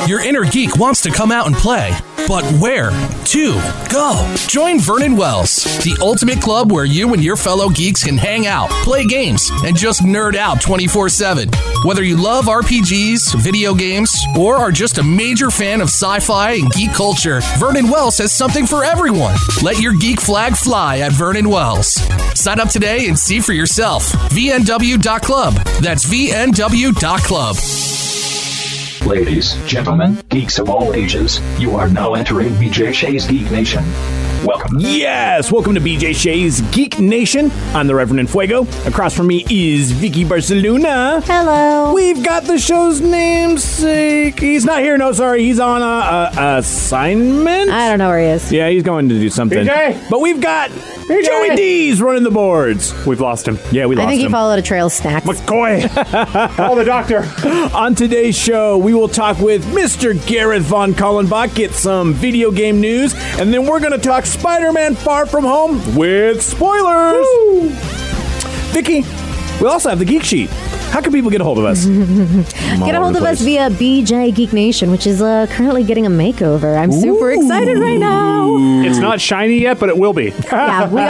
Your inner geek wants to come out and play, but where to go? Join Vernon Wells, the ultimate club where you and your fellow geeks can hang out, play games, and just nerd out 24/7. Whether you love RPGs, video games, or are just a major fan of sci-fi and geek culture, Vernon Wells has something for everyone. Let your geek flag fly at Vernon Wells. Sign up today and see for yourself. VNW.club. That's VNW.club. Ladies, gentlemen, geeks of all ages, you are now entering BJ Shea's Geek Nation. Welcome. Yes, welcome to BJ Shea's Geek Nation. I'm the Reverend Fuego. Across from me is Vicky Barcelona. Hello. We've got the show's namesake. He's not here, no, sorry. He's on a assignment? I don't know where he is. Yeah, he's going to do something. BJ! But we've got Joey D's running the boards. We've lost him. Yeah, we lost him. I think he followed a trail of snacks. McCoy! Call the doctor. On today's show, we will talk with Mr. Gareth Von Kallenbach, get some video game news, and then we're going to talk Spider-Man Far From Home with spoilers. Woo! Vicky, we also have the Geek Sheet. How can people get a hold of us? Get a hold of us via BJ Geek Nation, which is currently getting a makeover. I'm super excited right now. It's not shiny yet, but it will be. Yeah, we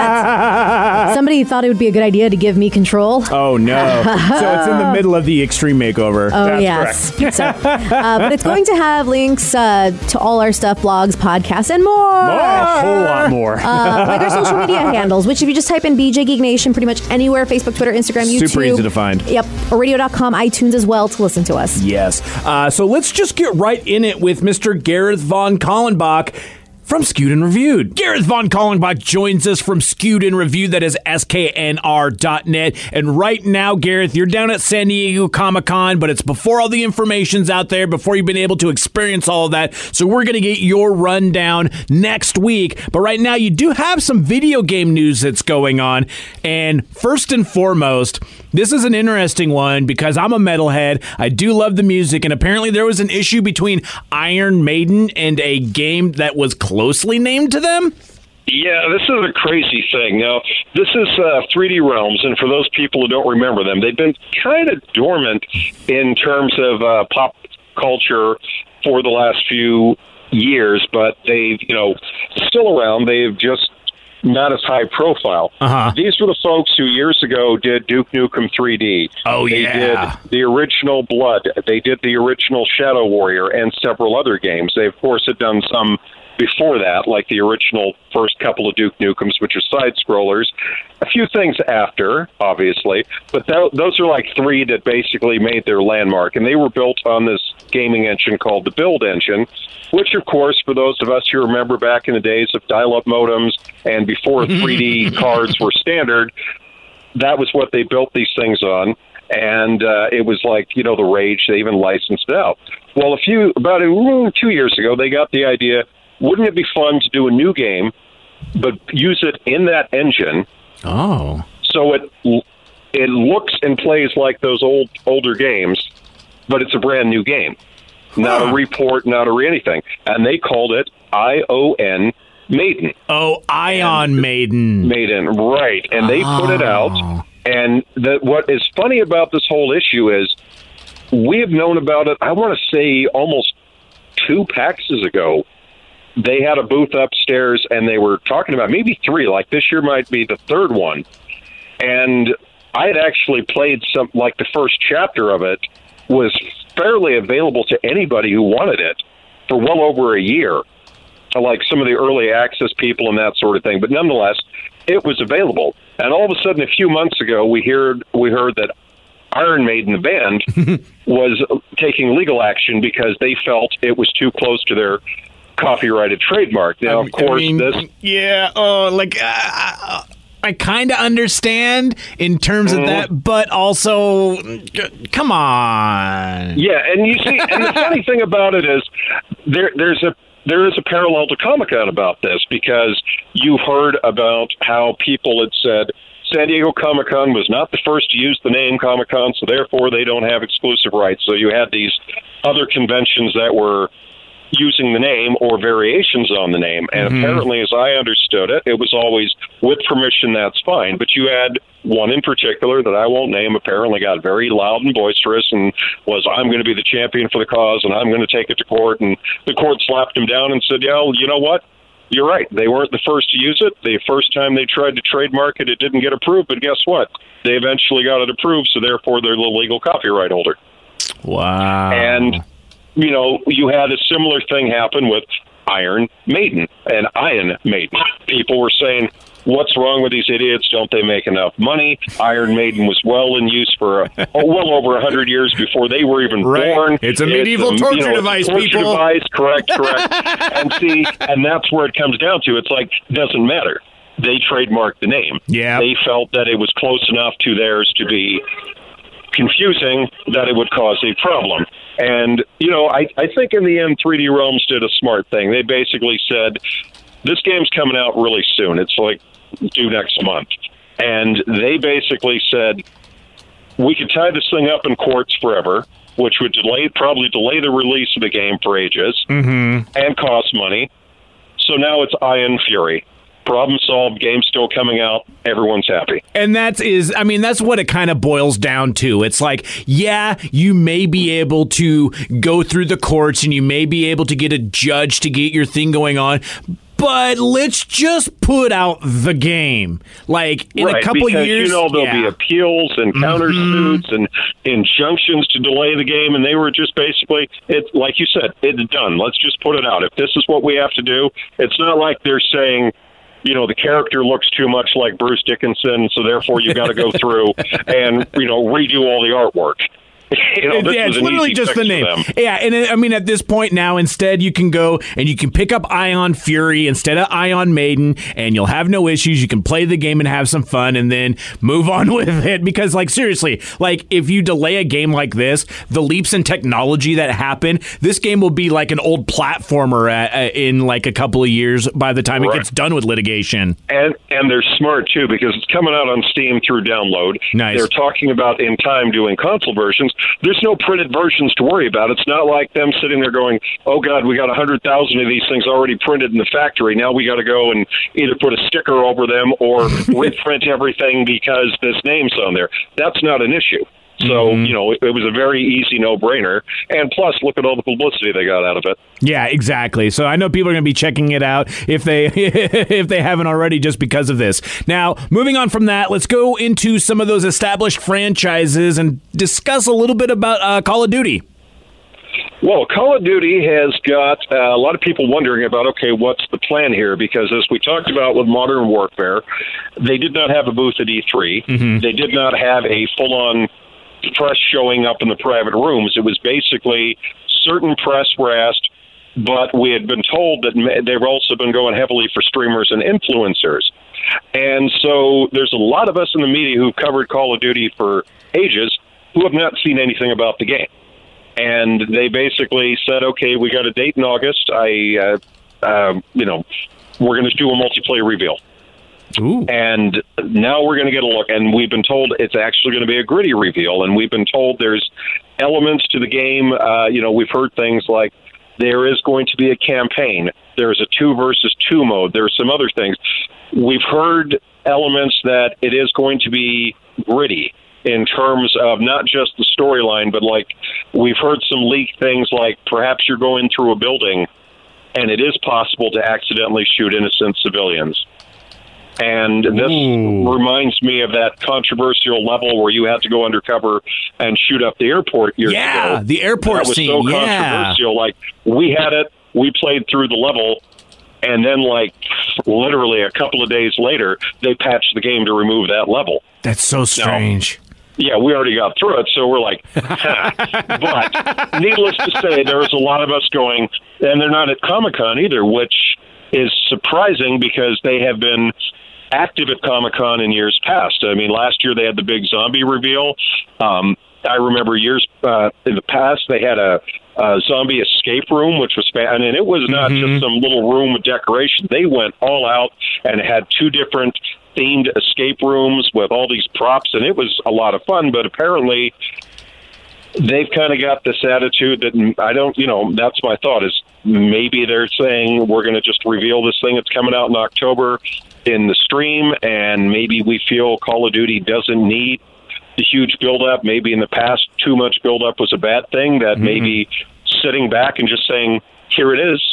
got somebody thought it would be a good idea to give me control. Oh, no. So it's in the middle of the extreme makeover. Oh, That's yes. So, but it's going to have links to all our stuff, blogs, podcasts, and more. A whole lot more. Like our social media handles, which if you just type in BJ Geek Nation pretty much anywhere, Facebook, Twitter, Instagram, YouTube. Super easy to find. Yep. Or radio.com, iTunes as well to listen to us. Yes. So let's just get right in it with Mr. Gareth Von Kallenbach from Skewed and Reviewed. Gareth Von Kallenbach joins us from Skewed and Reviewed. That is sknr.net. And right now, Gareth, you're down at San Diego Comic-Con, but it's before all the information's out there, before you've been able to experience all of that. So we're going to get your rundown next week. But right now, you do have some video game news that's going on. And first and foremost, this is an interesting one because I'm a metalhead. I do love the music, and apparently there was an issue between Iron Maiden and a game that was closely named to them. Yeah, this is a crazy thing. Now, this is 3D Realms, and for those people who don't remember them, they've been kind of dormant in terms of pop culture for the last few years, but they've, still around. They've just not as high profile. These were the folks who years ago did Duke Nukem 3D. Oh, they did the original Blood. They did the original Shadow Warrior and several other games. They, of course, had done some before that, like the original first couple of Duke Nukems, which are side-scrollers. A few things after, obviously, but those are like three that basically made their landmark, and they were built on this gaming engine called the Build Engine, which, of course, for those of us who remember back in the days of dial-up modems and before 3D cards were standard, that was what they built these things on. And it was like, the rage. They even licensed it out. Well, about 2 years ago, they got the idea, wouldn't it be fun to do a new game, but use it in that engine? Oh. So it looks and plays like those older games, but it's a brand new game. Not a report, not anything. And they called it ION Maiden. Oh, Ion Maiden. Maiden, right. And they put it out. And what is funny about this whole issue is we have known about it, I want to say, almost 2 PAXs ago. They had a booth upstairs, and they were talking about maybe 3, like this year might be the 3rd one. And I had actually played like the first chapter of it was fairly available to anybody who wanted it for well over a year, like some of the early access people and that sort of thing. But nonetheless, it was available. And all of a sudden, a few months ago, we heard that Iron Maiden, the band, was taking legal action because they felt it was too close to their copyrighted trademark. Now, of course, Yeah, I kind of understand in terms of that, but also, come on. Yeah, and you see, and the funny thing about it is there is a parallel to Comic-Con about this, because you've heard about how people had said San Diego Comic-Con was not the first to use the name Comic-Con, so therefore they don't have exclusive rights. So you had these other conventions that were using the name or variations on the name. And apparently, as I understood it, it was always with permission, that's fine. But you had one in particular that I won't name apparently got very loud and boisterous and was, I'm going to be the champion for the cause and I'm going to take it to court. And the court slapped him down and said, yeah, you know what? You're right. They weren't the first to use it. The first time they tried to trademark it, it didn't get approved. But guess what? They eventually got it approved, so therefore they're the legal copyright holder. Wow. And, you know, you had a similar thing happen with Iron Maiden and Iron Maiden. People were saying, what's wrong with these idiots? Don't they make enough money? Iron Maiden was well in use for well over 100 years before they were even born. It's a medieval torture device, people. Device, correct. And that's where it comes down to. It's like, it doesn't matter. They trademarked the name. Yeah. They felt that it was close enough to theirs to be confusing that it would cause a problem. And, you know, I think in the end, 3D Realms did a smart thing. They basically said, this game's coming out really soon. It's like due next month. And they basically said, we could tie this thing up in courts forever, which would probably delay the release of the game for ages and cost money. So now it's Iron Fury. Problem solved, game still coming out, everyone's happy. And that's what it kind of boils down to. It's like, yeah, you may be able to go through the courts and you may be able to get a judge to get your thing going on, but let's just put out the game. Like, in a couple years, you know, there'll be appeals and countersuits and injunctions to delay the game, and they were just basically, like you said, it's done. Let's just put it out. If this is what we have to do, it's not like they're saying, you know, the character looks too much like Bruce Dickinson, so therefore you got to go through and, you know, redo all the artwork. You know, it's literally just the name. Yeah, and I mean, at this point now, instead you can go and you can pick up Ion Fury instead of Ion Maiden, and you'll have no issues. You can play the game and have some fun, and then move on with it. Because, like, seriously, like, if you delay a game like this, the leaps in technology that happen, this game will be like an old platformer in like a couple of years by the time it gets done with litigation. And they're smart too, because it's coming out on Steam through download. Nice. They're talking about in time doing console versions. There's no printed versions to worry about. It's not like them sitting there going, oh, God, we got 100,000 of these things already printed in the factory. Now we got to go and either put a sticker over them or reprint everything because this name's on there. That's not an issue. So, you know, it was a very easy no-brainer. And plus, look at all the publicity they got out of it. Yeah, exactly. So I know people are going to be checking it out if they if they haven't already just because of this. Now, moving on from that, let's go into some of those established franchises and discuss a little bit about Call of Duty. Well, Call of Duty has got a lot of people wondering about, okay, what's the plan here? Because as we talked about with Modern Warfare, they did not have a booth at E3. They did not have a full-on press showing up in the private rooms. It was basically certain press were asked, but we had been told that they've also been going heavily for streamers and influencers. And so there's a lot of us in the media who've covered Call of Duty for ages who have not seen anything about the game. And they basically said, okay, we got a date in August. You know, we're going to do a multiplayer reveal. Ooh. And now we're going to get a look, and we've been told it's actually going to be a gritty reveal, and we've been told there's elements to the game. You know, we've heard things like there is going to be a campaign. There's a 2 versus 2 mode. There's some other things. We've heard elements that it is going to be gritty in terms of not just the storyline, but like we've heard some leaked things like perhaps you're going through a building and it is possible to accidentally shoot innocent civilians. And this reminds me of that controversial level where you had to go undercover and shoot up the airport years ago. The airport scene. That was so controversial. Like, we had it, we played through the level, and then, like, literally a couple of days later, they patched the game to remove that level. That's so strange. Yeah, we already got through it, so we're like, But needless to say, there was a lot of us going, and they're not at Comic-Con either, which is surprising because they have been active at Comic-Con in years past. I mean, last year they had the big zombie reveal. I remember years in the past they had a zombie escape room, which was and it was not just some little room with decoration. They went all out and had 2 different themed escape rooms with all these props, and it was a lot of fun. But apparently they've kind of got this attitude that I don't, that's my thought is maybe they're saying we're going to just reveal this thing that's coming out in October in the stream, and maybe we feel Call of Duty doesn't need the huge build-up. Maybe in the past, too much build-up was a bad thing, that maybe sitting back and just saying, here it is,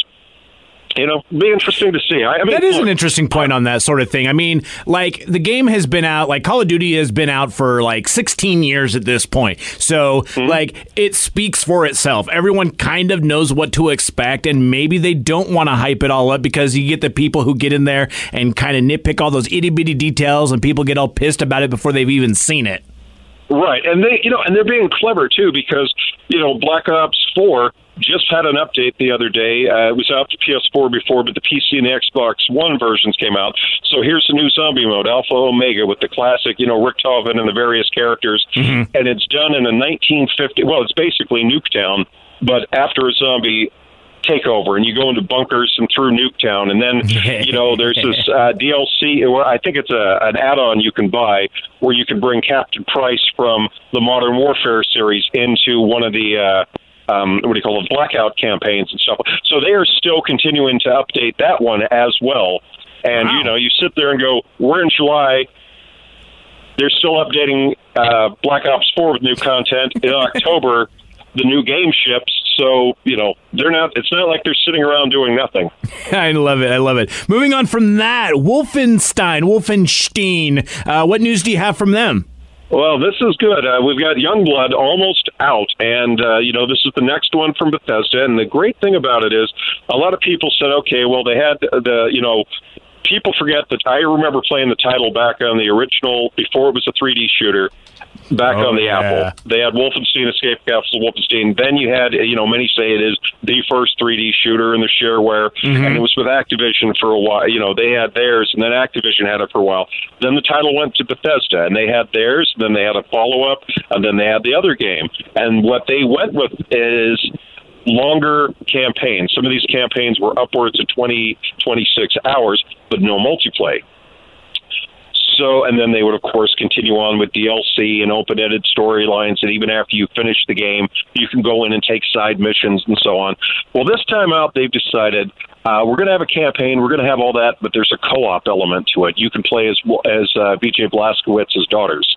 be interesting to see. I mean, that is an interesting point on that sort of thing. I mean, like, the game has been out, like, Call of Duty has been out for, like, 16 years at this point. So, like, it speaks for itself. Everyone kind of knows what to expect, and maybe they don't want to hype it all up because you get the people who get in there and kind of nitpick all those itty-bitty details, and people get all pissed about it before they've even seen it. Right, and they, and they're being clever too, because Black Ops 4 just had an update the other day. It was out to PS4 before, but the PC and the Xbox One versions came out. So here's the new zombie mode, Alpha Omega, with the classic, Richtofen and the various characters, and it's done in a 1950. Well, it's basically Nuketown, but after a zombie takeover, and you go into bunkers and through Nuketown, and then there's this DLC. Well, I think it's an add-on you can buy where you can bring Captain Price from the Modern Warfare series into one of the Blackout campaigns and stuff. So they are still continuing to update that one as well. And you sit there and go, we're in July. They're still updating Black Ops 4 with new content. In October, the new game ships. So, they're not. It's not like they're sitting around doing nothing. I love it. Moving on from that, Wolfenstein. What news do you have from them? Well, this is good. We've got Youngblood almost out, and, this is the next one from Bethesda. And the great thing about it is a lot of people said, okay, well, they had people forget that I remember playing the title back on the original, before it was a 3D shooter, back on the Apple. They had Wolfenstein Escape Capsule, Wolfenstein. Then you had, many say it is the first 3D shooter in the shareware, and it was with Activision for a while. They had theirs, and then Activision had it for a while. Then the title went to Bethesda, and they had theirs, then they had a follow-up, and then they had the other game. And what they went with is longer campaigns. Some of these campaigns were upwards of 20, 26 hours, but no multiplayer. So, and then they would, of course, continue on with DLC and open-ended storylines, and even after you finish the game, you can go in and take side missions and so on. Well, this time out, they've decided we're going to have a campaign, we're going to have all that, but there's a co-op element to it. You can play as BJ Blazkowicz's daughters.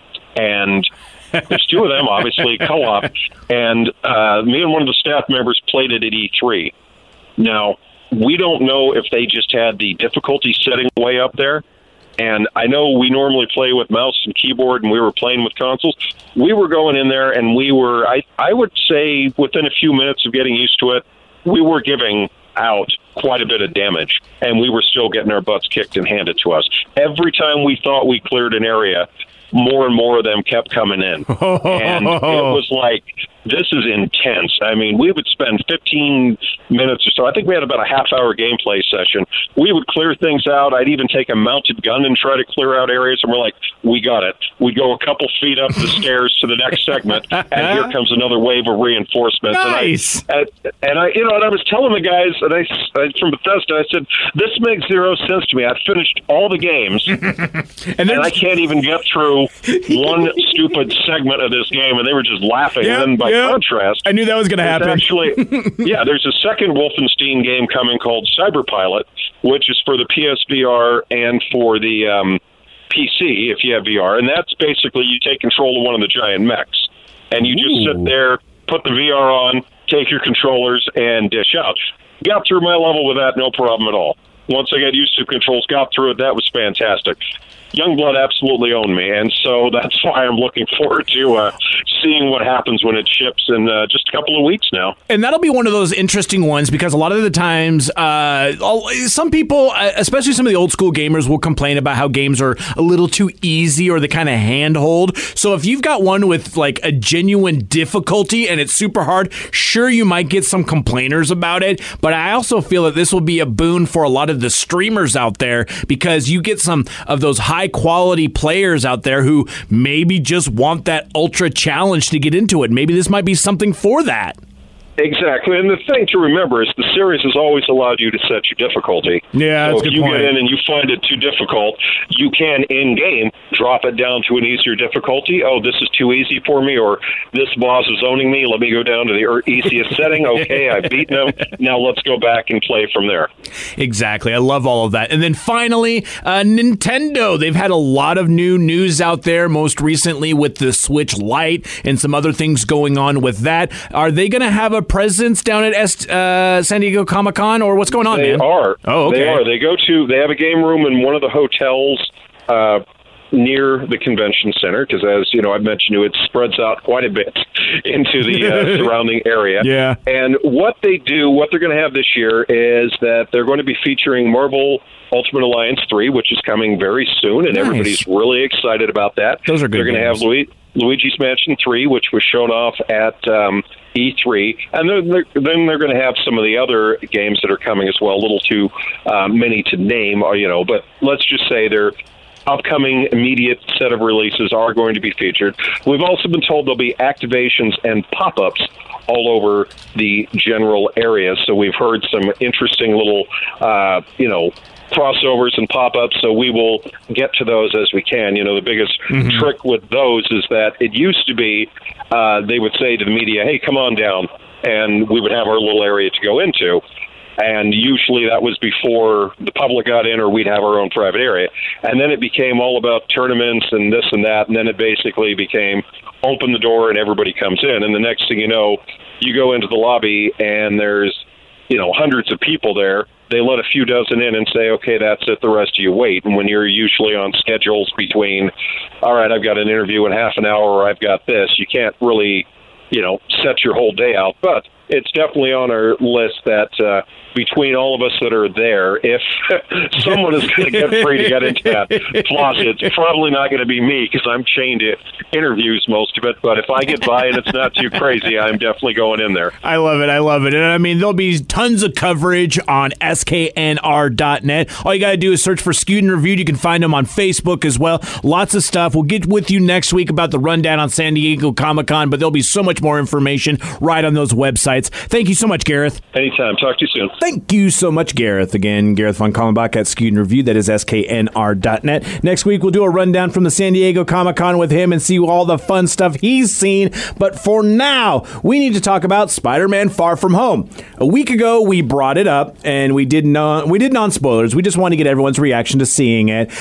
And there's two of them, obviously, co-op. And me and one of the staff members played it at E3. Now, we don't know if they just had the difficulty setting way up there. And I know we normally play with mouse and keyboard, and we were playing with consoles. We were going in there, and we were, I would say, within a few minutes of getting used to it, we were giving out quite a bit of damage, and we were still getting our butts kicked and handed to us. Every time we thought we cleared an area, more and more of them kept coming in. And it was like, this is intense. I mean, we would spend 15 minutes or so. I think we had about a half-hour gameplay session. We would clear things out. I'd even take a mounted gun and try to clear out areas, and we're like, we got it. We'd go a couple feet up the stairs to the next segment, and here comes another wave of reinforcements. Nice. And I was telling the guys from Bethesda, I said, this makes zero sense to me. I've finished all the games, and I can't even get through one stupid segment of this game, and they were just laughing. And then by contrast, I knew that was going to happen. Actually, there's a second Wolfenstein game coming called Cyberpilot, which is for the PSVR and for the PC, if you have VR. And that's basically you take control of one of the giant mechs, and you just sit there, put the VR on, take your controllers, and dish out. Got through my level with that, no problem at all. Once I got used to controls, got through it, that was fantastic. Youngblood absolutely owned me, and so that's why I'm looking forward to seeing what happens when it ships in just a couple of weeks now. And that'll be one of those interesting ones, because a lot of the times, some people, especially some of the old school gamers, will complain about how games are a little too easy or they kind of handhold. So if you've got one with like a genuine difficulty and it's super hard, sure, you might get some complainers about it, but I also feel that this will be a boon for a lot of the streamers out there, because you get some of those high quality players out there who maybe just want that ultra challenge to get into it. Maybe this might be something for that. Exactly, and the thing to remember is the series has always allowed you to set your difficulty. Yeah, so that's a if good you point. get in and you find it too difficult, you can, in-game, drop it down to an easier difficulty. Oh, this is too easy for me, or this boss is owning me. Let me go down to the easiest setting. Okay, I've beaten him. Now let's go back and play from there. Exactly. I love all of that. And then finally, Nintendo. They've had a lot of new news out there, most recently with the Switch Lite and some other things going on with that. Are they going to have a presence down at San Diego Comic-Con, or what's going on, They man? are. Oh, okay. They are. They have a game room in one of the hotels near the convention center, because as you know, I've mentioned to you, it spreads out quite a bit into the surrounding area. Yeah. And what they're going to have this year is that they're going to be featuring Marvel Ultimate Alliance 3, which is coming very soon, and Nice. everybody's really excited about that. Those are good They're going to have games. Luigi's Mansion 3, which was shown off at E3, and then they're going to have some of the other games that are coming as well. A little too many to name, but let's just say their upcoming immediate set of releases are going to be featured. We've also been told there'll be activations and pop-ups all over the general area, so we've heard some interesting little, crossovers and pop-ups, so we will get to those as we can. The biggest trick with those is that it used to be they would say to the media, hey, come on down, and we would have our little area to go into. And usually that was before the public got in, or we'd have our own private area. And then it became all about tournaments and this and that, and then it basically became open the door and everybody comes in. And the next thing you know, you go into the lobby and there's hundreds of people there. They let a few dozen in and say, okay, that's it, the rest of you wait. And when you're usually on schedules between, all right, I've got an interview in half an hour, or I've got this, you can't really, set your whole day out. But it's definitely on our list that between all of us that are there, if someone is going to get free to get into that closet, it's probably not going to be me, because I'm chained to interviews most of it. But if I get by and it's not too crazy, I'm definitely going in there. I love it. And I mean, there'll be tons of coverage on sknr.net. All you got to do is search for Skewed Reviewed. You can find them on Facebook as well. Lots of stuff. We'll get with you next week about the rundown on San Diego Comic-Con, but there'll be so much more information right on those websites. Thank you so much, Gareth. Anytime. Talk to you soon. Thank you so much, Gareth. Again, Gareth von Kallenbach at Skewed Review. That is sknr.net. Next week, we'll do a rundown from the San Diego Comic-Con with him and see all the fun stuff he's seen. But for now, we need to talk about Spider-Man Far From Home. A week ago, we brought it up, and we did non-spoilers. We just wanted to get everyone's reaction to seeing it.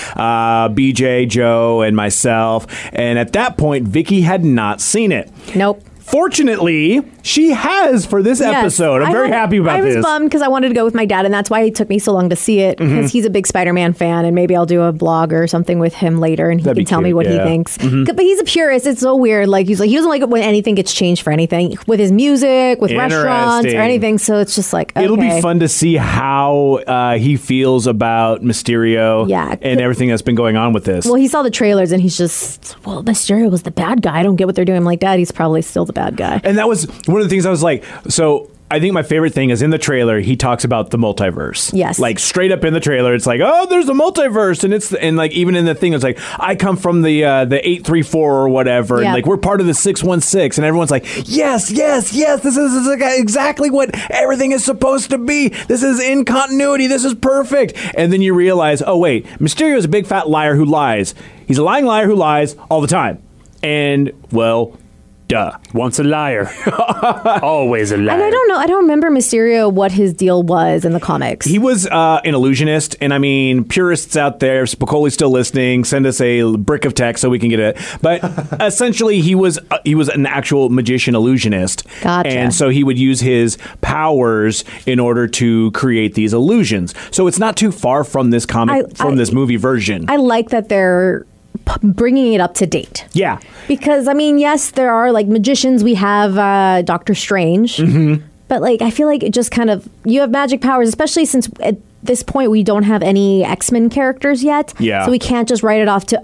BJ, Joe, and myself. And at that point, Vicky had not seen it. Nope. Fortunately, she has for this episode. I'm very happy about this. I was bummed because I wanted to go with my dad, and that's why it took me so long to see it, because he's a big Spider-Man fan, and maybe I'll do a blog or something with him later, and he can tell me what he thinks. But he's a purist. It's so weird. Like, he doesn't like it when anything gets changed for anything, with his music, with restaurants, or anything. So it's just like, okay. It'll be fun to see how he feels about Mysterio and everything that's been going on with this. Well, he saw the trailers, and he's just, Mysterio was the bad guy. I don't get what they're doing. I'm like, Dad, he's probably still the bad guy. And that was one of the things I was like, so I think my favorite thing is in the trailer, he talks about the multiverse. Yes. Like straight up in the trailer, it's like, oh, there's a multiverse. And like even in the thing, it's like, I come from the 834 or whatever. And like, we're part of the 616. And everyone's like, yes. This is exactly what everything is supposed to be. This is in continuity. This is perfect. And then you realize, oh, wait, Mysterio is a big fat liar who lies. He's a lying liar who lies all the time. And, well, duh. Once a liar, always a liar. And I don't know. I don't remember Mysterio what his deal was in the comics. He was an illusionist, and I mean, purists out there, Spicoli's still listening, send us a brick of text so we can get it. But essentially, he was an actual magician illusionist. Gotcha. And so he would use his powers in order to create these illusions. So it's not too far from this this movie version. I like that they're bringing it up to date. Yeah. Because, I mean, yes, there are, like, magicians. We have Doctor Strange. But, like, I feel like it just kind of... You have magic powers, especially since at this point we don't have any X-Men characters yet. Yeah. So we can't just write it off to,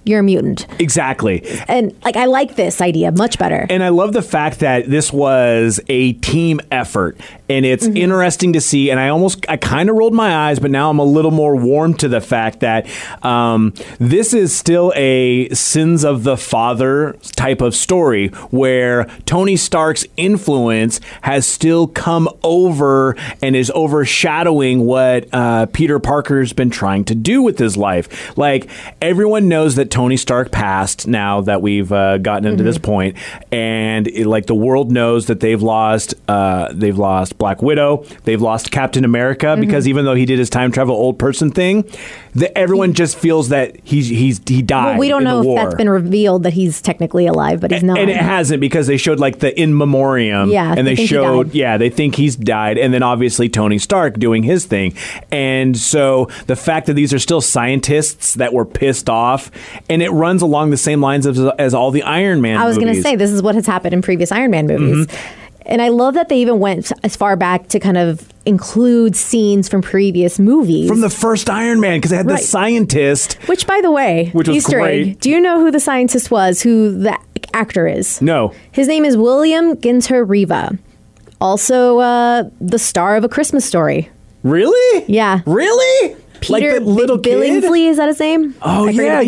you're a mutant. Exactly. And like I like this idea much better. And I love the fact that this was a team effort. And it's interesting to see. And I kind of rolled my eyes, but now I'm a little more warm to the fact that this is still a sins of the father type of story where Tony Stark's influence has still come over and is overshadowing what Peter Parker's been trying to do with his life. Like, everyone knows that Tony Stark passed now that we've gotten into this point, and the world knows that they've lost Black Widow, they've lost Captain America, because even though he did his time travel old person thing, everyone just feels that he died. Well, we don't know if that's been revealed that he's technically alive, but he's not. And it hasn't, because they showed like the in memoriam, and they showed, they think he's died, and then obviously Tony Stark doing his thing. And so the fact that these are still scientists that were pissed off, and it runs along the same lines as all the Iron Man movies. I was going to say, this is what has happened in previous Iron Man movies. And I love that they even went as far back to kind of include scenes from previous movies. From the first Iron Man, because they had the scientist. Which, by the way, Easter egg, do you know who the scientist was, who the actor is? No. His name is William Ginter Riva. Also the star of A Christmas Story. Really? Yeah. Really? Peter like the little Billingsley, is that his name? Oh, yeah.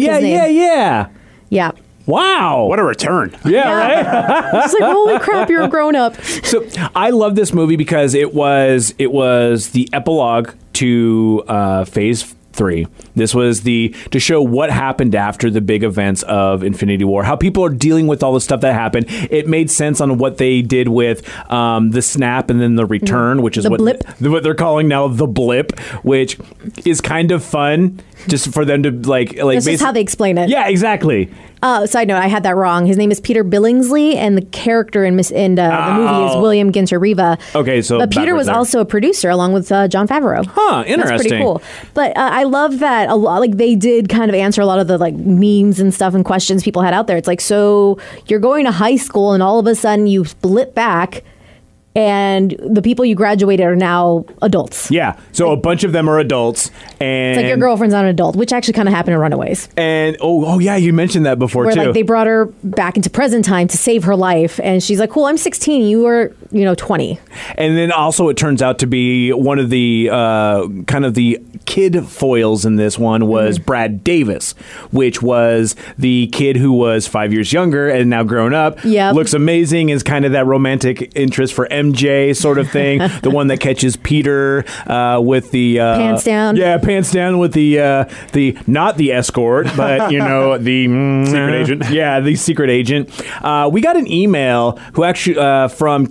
Yeah. Wow. What a return. Yeah, right? It's like, holy crap, you're a grown-up. So I love this movie because it was the epilogue to Phase 3. This was to show what happened after the big events of Infinity War, how people are dealing with all the stuff that happened. It made sense on what they did with the snap and then the return, which is what they're calling now the blip, which is kind of fun just for them to like. That's just how they explain it. Yeah, exactly. Side note, I had that wrong. His name is Peter Billingsley, and the character in the movie is William Ginter Riva. Okay, so but Peter was also a producer along with Jon Favreau. Huh, interesting. That's pretty cool. But I love that a lot. Like, they did kind of answer a lot of the like memes and stuff and questions people had out there. It's like, so you're going to high school, and all of a sudden you blip back, and the people you graduated are now adults. Yeah, so a bunch of them are adults, and it's like your girlfriend's not an adult, which actually kind of happened in Runaways. And oh yeah, you mentioned that before where, too. Like, they brought her back into present time to save her life, and she's like, "Cool, I'm 16. You were, 20." And then also, it turns out to be one of the kind of the kid foils in this one was Brad Davis, which was the kid who was 5 years younger and now grown up. Yep. Looks amazing. Is kind of that romantic interest for MJ sort of thing. The one that catches Peter with the pants down. Yeah, pants down with the not the escort, but the secret agent. Yeah, the secret agent. We got an email who actually from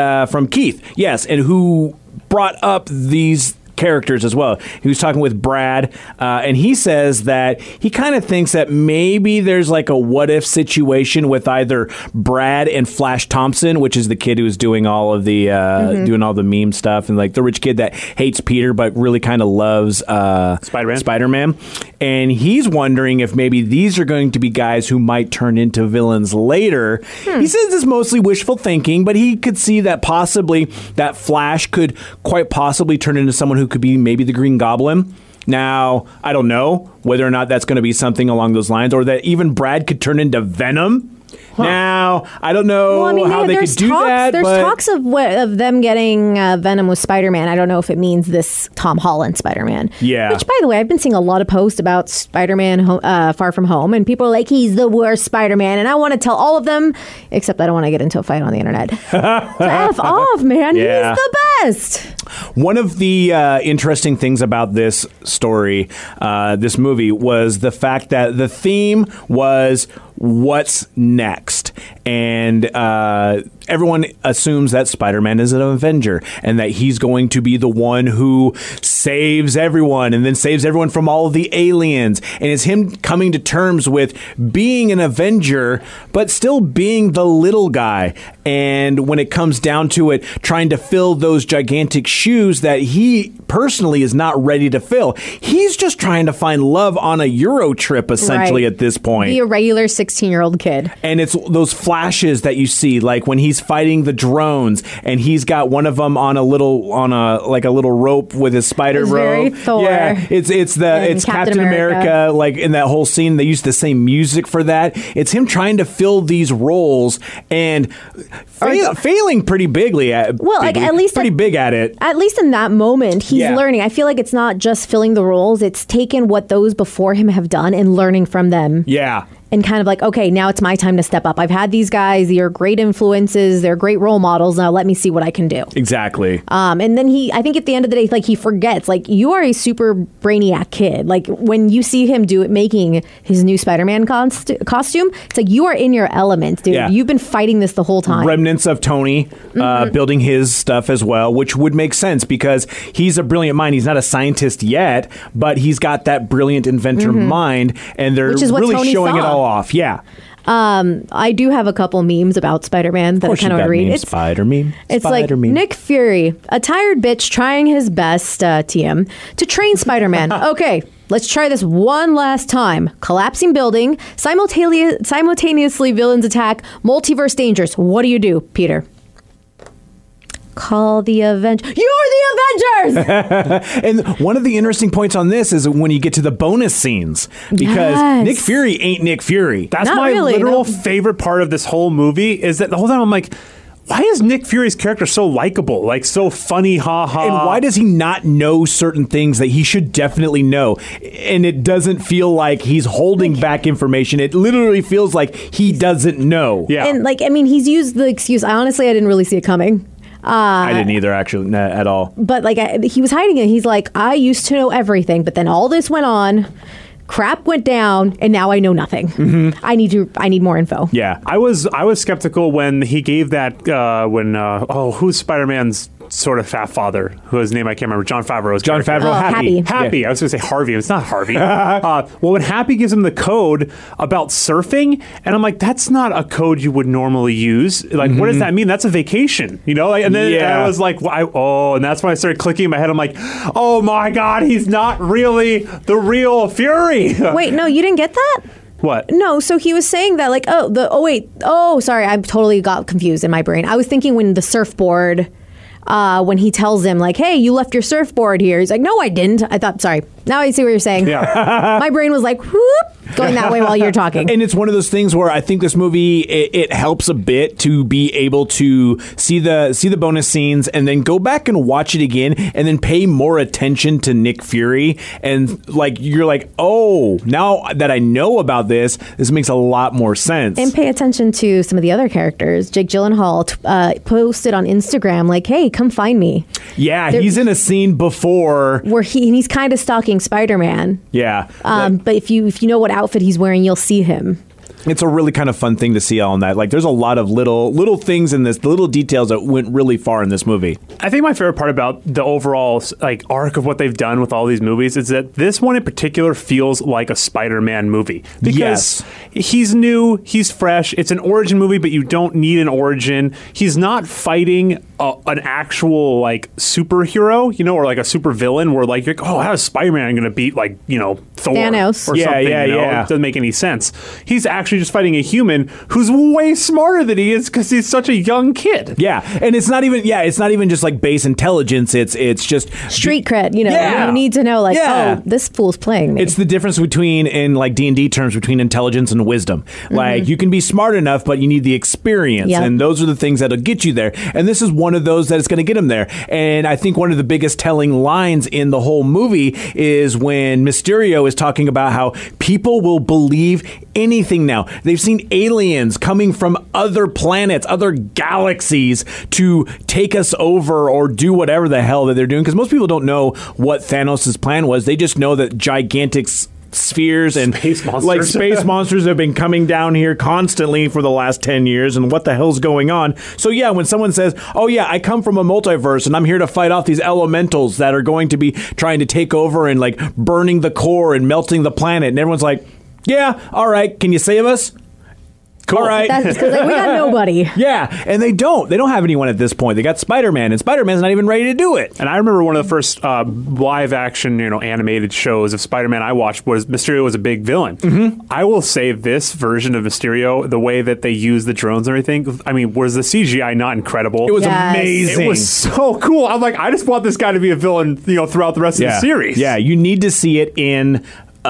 Keith, yes, and who brought up these characters as well. He was talking with Brad, and he says that he kind of thinks that maybe there's like a what if situation with either Brad and Flash Thompson, which is the kid who's doing all of the doing all the meme stuff, and like the rich kid that hates Peter but really kind of loves Spider-Man. And he's wondering if maybe these are going to be guys who might turn into villains later. He says it's mostly wishful thinking, but he could see that possibly that Flash could quite possibly turn into someone who could be maybe the Green Goblin. Now, I don't know whether or not that's going to be something along those lines, or that even Brad could turn into Venom. Huh. Now, I don't know how they could do that. There's talks of them getting Venom with Spider-Man. I don't know if it means this Tom Holland Spider-Man. Yeah. Which, by the way, I've been seeing a lot of posts about Spider-Man Far From Home, and people are like, he's the worst Spider-Man, and I want to tell all of them, except I don't want to get into a fight on the internet. So F off, man. Yeah. He's the best. One of the interesting things about this story, this movie, was the fact that the theme was what's next. And everyone assumes that Spider-Man is an Avenger and that he's going to be the one who saves everyone and then saves everyone from all of the aliens. And it's him coming to terms with being an Avenger, but still being the little guy. And when it comes down to it, trying to fill those gigantic shoes that he personally is not ready to fill. He's just trying to find love on a Euro trip, essentially, at this point. Be a regular 16-year-old kid. And it's those flashes that you see, like when he's fighting the drones and he's got one of them on a little rope with his spider rope. Very Thor. Yeah, it's Captain America. Like in that whole scene, they used the same music for that. It's him trying to fill these roles and failing pretty bigly at. Well, like at least pretty big at it. At least in that moment, he's learning. I feel like it's not just filling the roles; it's taken what those before him have done and learning from them. Yeah. And kind of like, okay, now it's my time to step up. I've had these guys; they're great influences, they're great role models. Now let me see what I can do. Exactly. And then I think at the end of the day, like he forgets, like you are a super brainiac kid. Like when you see him making his new Spider-Man costume, it's like you are in your element, dude. Yeah. You've been fighting this the whole time. Remnants of Tony building his stuff as well, which would make sense because he's a brilliant mind. He's not a scientist yet, but he's got that brilliant inventor mind, and they're really Tony showing saw. it all off. Yeah. I do have a couple memes about Spider-Man that I kind of want to read. It's Spider-Man. It's like Nick Fury, a tired bitch trying his best, TM, to train Spider-Man. Okay, let's try this one last time. Collapsing building, simultaneously villains attack, multiverse dangers. What do, Peter? Call the Avengers. You're the Avengers! And one of the interesting points on this is when you get to the bonus scenes, because Nick Fury ain't Nick Fury. That's my literal favorite part of this whole movie, is that the whole time I'm like, why is Nick Fury's character so likable? Like, so funny, ha-ha. And why does he not know certain things that he should definitely know? And it doesn't feel like he's holding back information. It literally feels like he doesn't know. Yeah. And, like, I mean, he's used the excuse. I didn't really see it coming. I didn't either, actually, at all. But, like, he was hiding it. He's like, I used to know everything, but then all this went on. Crap went down, and now I know nothing. Mm-hmm. I need more info. Yeah, I was skeptical when he gave that who's Spider-Man's sort of fat father, whose name I can't remember. Jon Favreau's Jon Favreau. Happy. Yeah. I was going to say Harvey. It's not Harvey. Well, when Happy gives him the code about surfing, and I'm like, that's not a code you would normally use. Like, what does that mean? That's a vacation, you know? Like, and then I was like, and that's when I started clicking in my head. I'm like, oh my God, he's not really the real Fury. Wait, no, you didn't get that? What? No, so he was saying that like, sorry, I totally got confused in my brain. I was thinking when the surfboard, when he tells him like, hey, you left your surfboard here. He's like, no, I didn't. I thought, sorry. Now I see what you're saying. Yeah. My brain was like, whoop, going that way while you're talking. And it's one of those things where I think this movie, it helps a bit to be able to see the bonus scenes and then go back and watch it again and then pay more attention to Nick Fury. And like, you're like, oh, now that I know about this makes a lot more sense. And pay attention to some of the other characters. Jake Gyllenhaal posted on Instagram like, hey, come find me. Yeah, he's in a scene before where he's kind of stalking Spider-Man. Yeah. But if you know what outfit he's wearing, you'll see him. It's a really kind of fun thing to see on that. Like, there's a lot of little things in this, the little details that went really far in this movie. I think my favorite part about the overall like arc of what they've done with all these movies is that this one in particular feels like a Spider-Man movie. Because he's new, he's fresh, it's an origin movie, but you don't need an origin. He's not fighting an actual like superhero, you know, or like a super villain where like, you're like, oh, how is Spider-Man going to beat like, you know, Thor Thanos or something? It doesn't make any sense. He's actually just fighting a human who's way smarter than he is because he's such a young kid. Yeah, and it's not even just like base intelligence. It's just street cred. You know, you need to know like, oh, this fool's playing me. It's the difference between, in like D&D terms, between intelligence and wisdom. Like, you can be smart enough, but you need the experience, and those are the things that'll get you there. And this is one of those that is going to get him there. And I think one of the biggest telling lines in the whole movie is when Mysterio is talking about how people will believe anything now. They've seen aliens coming from other planets, other galaxies to take us over or do whatever the hell that they're doing. Because most people don't know what Thanos' plan was. They just know that gigantic spheres and space monsters have been coming down here constantly for the last 10 years and what the hell's going on. So yeah, when someone says, oh yeah, I come from a multiverse and I'm here to fight off these elementals that are going to be trying to take over and like burning the core and melting the planet, and everyone's like, yeah, all right, can you save us? Cool. All right. That's because we got nobody. Yeah, and they don't have anyone at this point. They got Spider-Man, and Spider-Man's not even ready to do it. And I remember one of the first live action, animated shows of Spider-Man I watched was Mysterio was a big villain. Mm-hmm. I will say this version of Mysterio, the way that they use the drones and everything, I mean, was the CGI not incredible? It was amazing. It was so cool. I'm like, I just want this guy to be a villain, throughout the rest of the series. Yeah, you need to see it in...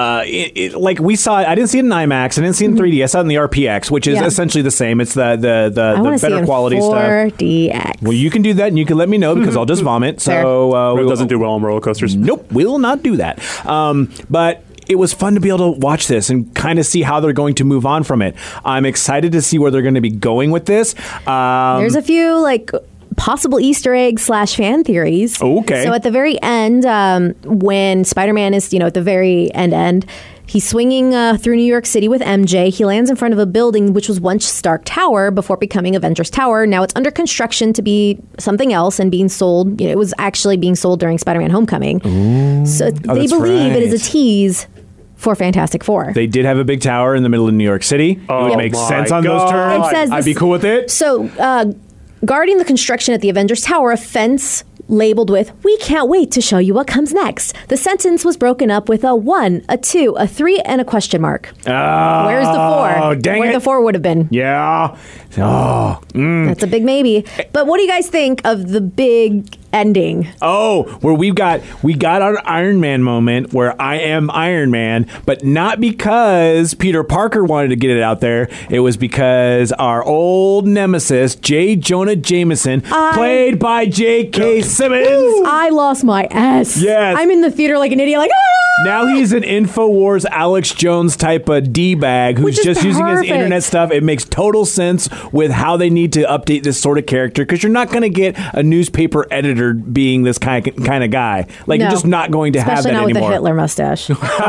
like we saw it, I didn't see it in IMAX. I didn't see it in 3D. I saw it in the RPX, which is essentially the same. It's the better quality 4DX. stuff. Well, you can do that, and you can let me know because I'll just vomit. So it doesn't do well on roller coasters. Nope, we'll not do that. But it was fun to be able to watch this and kind of see how they're going to move on from it. I'm excited to see where they're going to be going with this. There's a few possible Easter eggs / fan theories. Okay. So at the very end, when Spider-Man is, at the very end, he's swinging through New York City with MJ. He lands in front of a building which was once Stark Tower before becoming Avengers Tower. Now it's under construction to be something else and being sold. It was actually being sold during Spider-Man Homecoming. Ooh. So they believe it is a tease for Fantastic Four. They did have a big tower in the middle of New York City. It would make sense on those terms. I'd be cool with it. So, guarding the construction at the Avengers Tower, a fence labeled with, "We can't wait to show you what comes next." The sentence was broken up with a 1, a 2, a 3, and a question mark. Oh, where's the 4? Dang Where it. the 4 would have been. Yeah. Oh. That's a big maybe. But what do you guys think of the big ending? Oh, where we got our Iron Man moment where I am Iron Man, but not because Peter Parker wanted to get it out there. It was because our old nemesis, J. Jonah Jameson, played by J.K. Simmons. I lost my ass. Yes. I'm in the theater like an idiot, like, ah! Now he's an InfoWars Alex Jones type of D-bag who's just using his internet stuff. It makes total sense with how they need to update this sort of character, because you're not going to get a newspaper editor being this kind of guy. Like, you're just not going to have that anymore. Especially not with the Hitler mustache.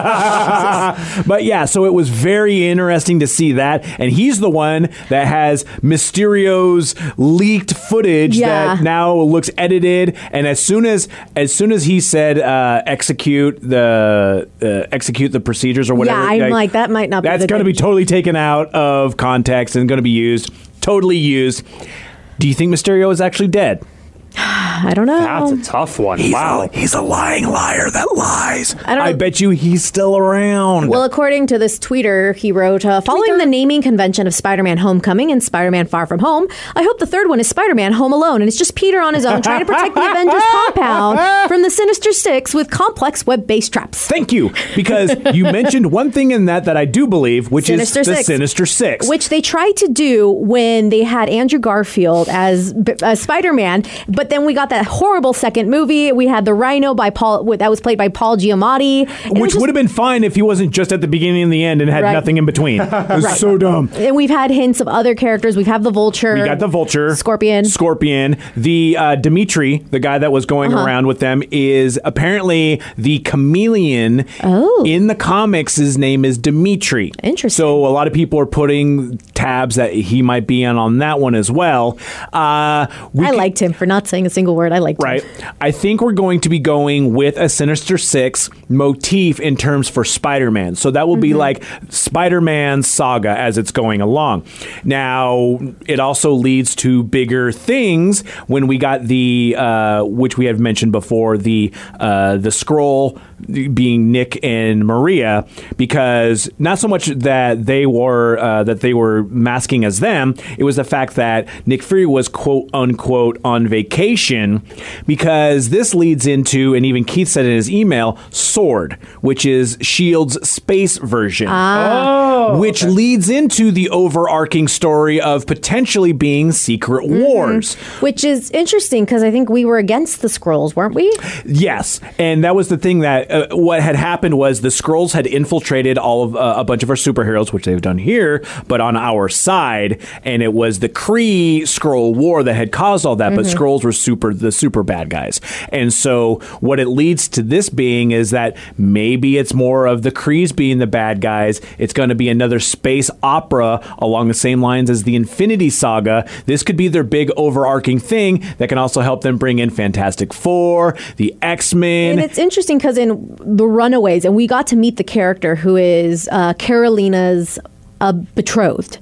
But yeah, so it was very interesting to see that. And he's the one that has Mysterio's leaked footage that now looks edited. And as soon as he said execute the procedures or whatever, I'm like that might not be. That's going to be totally taken out of context and going to be totally used. Do you think Mysterio is actually dead? I don't know. That's a tough one. He's a lying liar that lies. I bet you he's still around. Well, according to this tweeter, he wrote, following the naming convention of Spider-Man Homecoming and Spider-Man Far From Home, I hope the third one is Spider-Man Home Alone, and it's just Peter on his own trying to protect the Avengers compound from the Sinister Six with complex web-based traps. Thank you, because you mentioned one thing in that I do believe, which is the Sinister Six. Which they tried to do when they had Andrew Garfield as Spider-Man, but then we got that horrible second movie. We had the Rhino that was played by Paul Giamatti. Which would have been fine if he wasn't just at the beginning and the end and had nothing in between. It was so dumb. And we've had hints of other characters. We got the Vulture. Scorpion. The Dimitri, the guy that was going around with them, is apparently the Chameleon. Oh. In the comics, his name is Dimitri. Interesting. So a lot of people are putting tabs that he might be on that one as well. I liked him for not saying a single word. I liked him. Right. I think we're going to be going with a Sinister Six motif in terms for Spider-Man. So that will be like Spider-Man saga as it's going along. Now, it also leads to bigger things when we got the, which we have mentioned before, the Skrull being Nick and Maria, because not so much that they were masking as them, it was the fact that Nick Fury was quote unquote on vacation, because this leads into, and even Keith said in his email, SWORD, which is S.H.I.E.L.D.'s space version, which leads into the overarching story of potentially being Secret Wars. Which is interesting, because I think we were against the Skrulls, weren't we? Yes, and that was the thing that what had happened was the Skrulls had infiltrated all of a bunch of our superheroes, which they've done here, but on our side, and it was the Kree Skrull War that had caused all that, but Skrulls were the super bad guys. And so what it leads to this being is that maybe it's more of the Krees being the bad guys. It's going to be another space opera along the same lines as the Infinity Saga. This could be their big overarching thing that can also help them bring in Fantastic Four, the X-Men. And it's interesting because in The Runaways, and we got to meet the character who is Carolina's betrothed.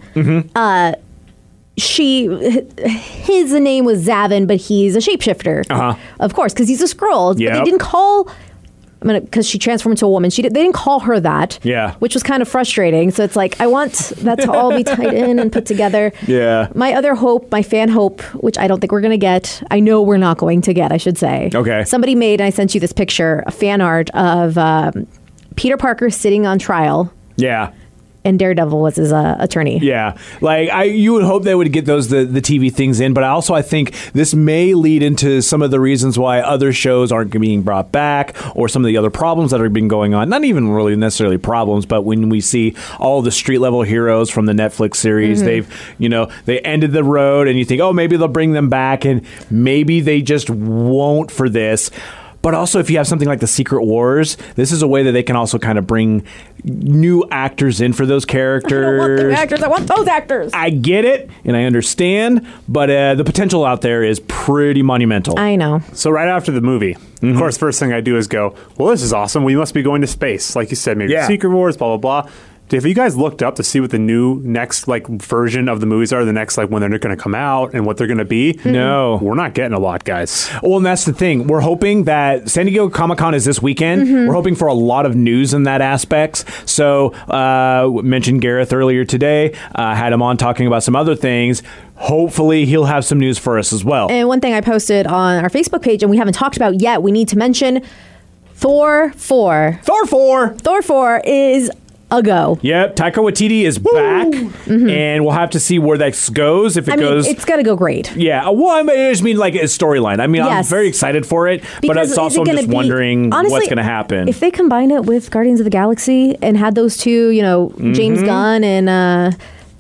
His name was Zavin, but he's a shapeshifter, of course, because he's a Skrull. Yep. But they didn't call, because she transformed into a woman. They didn't call her that, which was kind of frustrating. So it's like, I want that to all be tied in and put together. Yeah. My other hope, my fan hope, which I don't think we're going to get, I know we're not going to get, I should say. Okay. Somebody made, and I sent you this picture, a fan art of Peter Parker sitting on trial. Yeah. And Daredevil was his attorney. Yeah, like you would hope they would get those the TV things in, but I think this may lead into some of the reasons why other shows aren't being brought back, or some of the other problems that have been going on. Not even really necessarily problems, but when we see all the street level heroes from the Netflix series, they ended the road, and you think, oh, maybe they'll bring them back, and maybe they just won't for this. But also, if you have something like the Secret Wars, this is a way that they can also kind of bring new actors in for those characters. I don't want new actors. I want those actors. I get it, and I understand, but the potential out there is pretty monumental. I know. So right after the movie, of course, first thing I do is go, well, this is awesome. We must be going to space. Like you said, maybe Secret Wars, blah, blah, blah. Have you guys looked up to see what the new next version of the movies are? The next when they're going to come out and what they're going to be? No, we're not getting a lot, guys. Well, and that's the thing. We're hoping that San Diego Comic-Con is this weekend. We're hoping for a lot of news in that aspects. So mentioned Gareth earlier today. Had him on talking about some other things. Hopefully he'll have some news for us as well. And one thing I posted on our Facebook page, and we haven't talked about yet, we need to mention Thor 4. Thor 4 is a go. Yep, Taika Waititi is back, and we'll have to see where that goes. If it goes, it's got to go great. Yeah, well, I just mean like a storyline. I mean, I'm very excited for it, but it's also just wondering what's going to happen. If they combine it with Guardians of the Galaxy and had those two, James Gunn and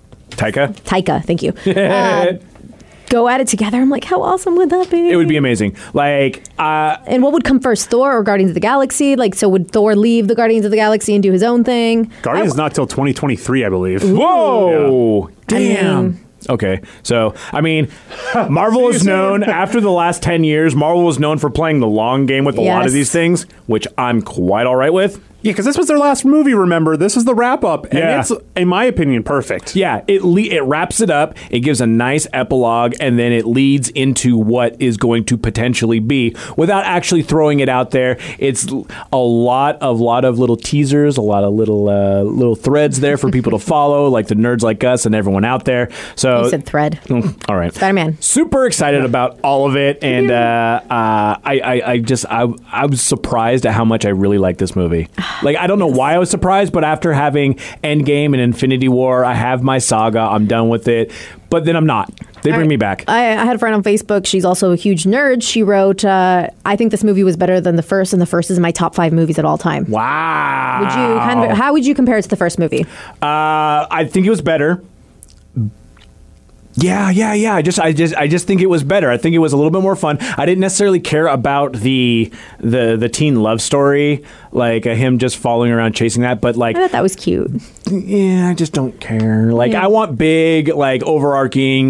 Taika, thank you. Go at it together. I'm like, how awesome would that be? It would be amazing. And what would come first, Thor or Guardians of the Galaxy? So would Thor leave the Guardians of the Galaxy and do his own thing? Guardians not till 2023, I believe. Whoa! Yeah. Damn. Okay, so Marvel is known after the last 10 years. Marvel was known for playing the long game with a lot of these things, which I'm quite all right with. Yeah, because this was their last movie, remember? This is the wrap-up, and it's, in my opinion, perfect. Yeah, it wraps it up, it gives a nice epilogue, and then it leads into what is going to potentially be, without actually throwing it out there. It's a lot of little teasers, a lot of little threads there for people to follow, like the nerds like us and everyone out there. So you said thread. All right. Spider-Man. Super excited about all of it, and I was surprised at how much I really like this movie. I don't know why I was surprised, but after having Endgame and Infinity War, I have my saga. I'm done with it. But then I'm not. They bring me back. I had a friend on Facebook. She's also a huge nerd. She wrote, I think this movie was better than the first, and the first is my top 5 movies of all time. Wow. How would you compare it to the first movie? I think it was better. Yeah. I just think it was better. I think it was a little bit more fun. I didn't necessarily care about the teen love story, him just following around chasing that. But I thought that was cute. Yeah, I just don't care. I want big, overarching,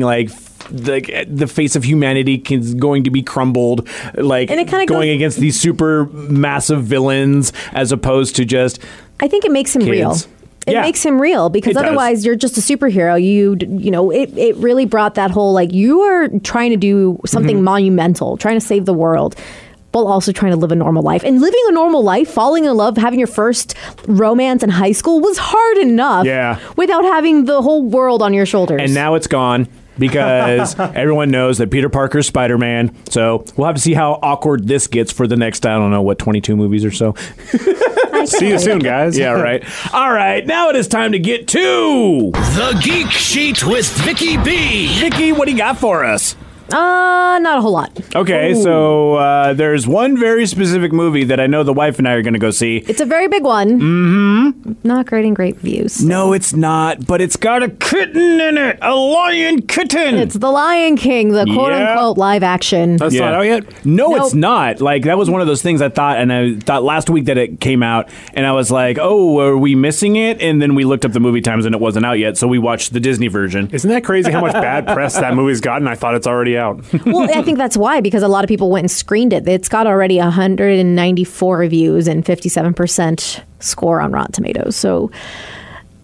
the face of humanity is going to be crumbled, and it kind of going against these super massive villains, as opposed to just. I think it makes him real. It makes him real, because otherwise you're just a superhero. It really brought that whole, you are trying to do something monumental, trying to save the world, while also trying to live a normal life. And living a normal life, falling in love, having your first romance in high school was hard enough without having the whole world on your shoulders. And now it's gone. Because everyone knows that Peter Parker's Spider-Man. So we'll have to see how awkward this gets for the next, 22 movies or so. See you soon, guys. Yeah, right. All right, now it is time to get to The Geek Sheet with Vicky B. Vicky, what do you got for us? Not a whole lot. Okay, so there's one very specific movie that I know the wife and I are going to go see. It's a very big one. Mm-hmm. Not getting great views. So. No, it's not, but it's got a kitten in it. A lion kitten. It's The Lion King, the quote-unquote live action. That's not out yet? No, it's not. That was one of those things I thought last week that it came out, and I was like, oh, are we missing it? And then we looked up the movie times, and it wasn't out yet, so we watched the Disney version. Isn't that crazy how much bad press that movie's gotten? I thought it's already out. Well, I think that's why, because a lot of people went and screened it. It's got already 194 reviews and 57% score on Rotten Tomatoes. So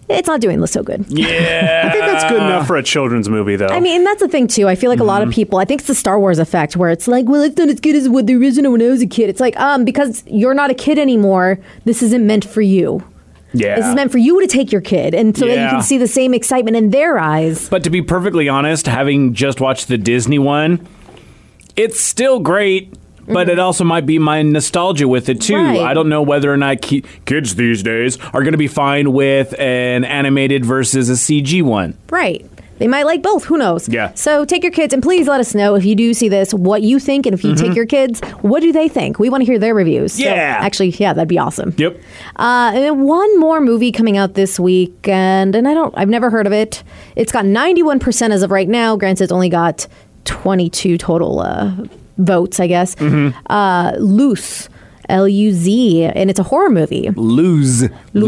it's not doing so good. Yeah. I think that's good enough for a children's movie, though. I mean, and that's the thing, too. I feel like a lot of people, I think it's the Star Wars effect, where it's like, well, it's not as good as what the original when I was a kid. It's like, because you're not a kid anymore, this isn't meant for you. Yeah. This is meant for you to take your kid, and so that you can see the same excitement in their eyes. But to be perfectly honest, having just watched the Disney one, it's still great. But it also might be my nostalgia with it, too. Right. I don't know whether or not kids these days are going to be fine with an animated versus a CG one. Right. They might like both. Who knows? Yeah. So take your kids, and please let us know if you do see this, what you think, and if you take your kids, what do they think? We want to hear their reviews. Yeah. So, actually, that'd be awesome. Yep. And then one more movie coming out this week, and I've never heard of it. It's got 91% as of right now. Granted, it's only got 22 total votes, I guess. Loose. L-U-Z, and it's a horror movie. Lose.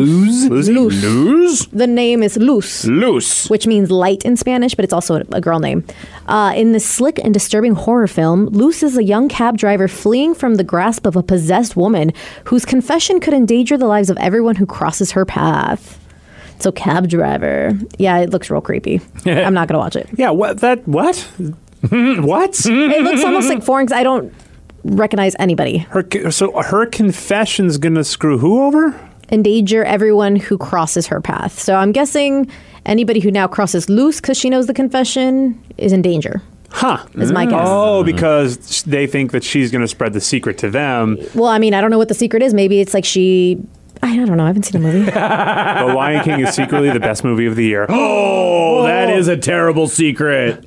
The name is Luz. which means light in Spanish, but it's also a girl name. In this slick and disturbing horror film, Luz is a young cab driver fleeing from the grasp of a possessed woman whose confession could endanger the lives of everyone who crosses her path. So, cab driver. Yeah, it looks real creepy. I'm not going to watch it. Yeah, what? What? It looks almost like foreign, 'cause I don't recognize anybody. So her confession's gonna screw who over? Endanger everyone who crosses her path. So I'm guessing anybody who now crosses Luz because she knows the confession is in danger. Huh. Is my guess. Oh, because they think that she's gonna spread the secret to them. Well, I mean, I don't know what the secret is. Maybe it's like I don't know. I haven't seen the movie. The Lion King is secretly the best movie of the year. Oh, that is a terrible secret.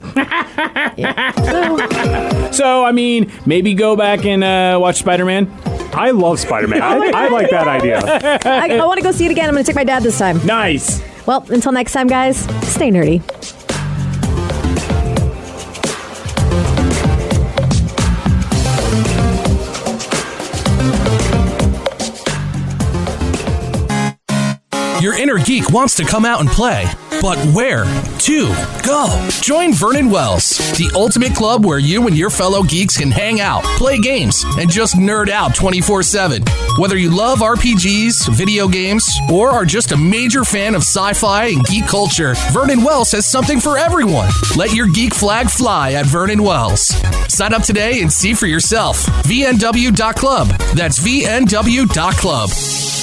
So, I mean, maybe go back and watch Spider-Man. I love Spider-Man. I like that idea. I want to go see it again. I'm going to take my dad this time. Nice. Well, until next time, guys, stay nerdy. Your inner geek wants to come out and play, but where to go? Join Vernon Wells, the ultimate club where you and your fellow geeks can hang out, play games, and just nerd out 24/7. Whether you love RPGs, video games, or are just a major fan of sci-fi and geek culture, Vernon Wells has something for everyone. Let your geek flag fly at Vernon Wells. Sign up today and see for yourself. VNW.club. That's VNW.club.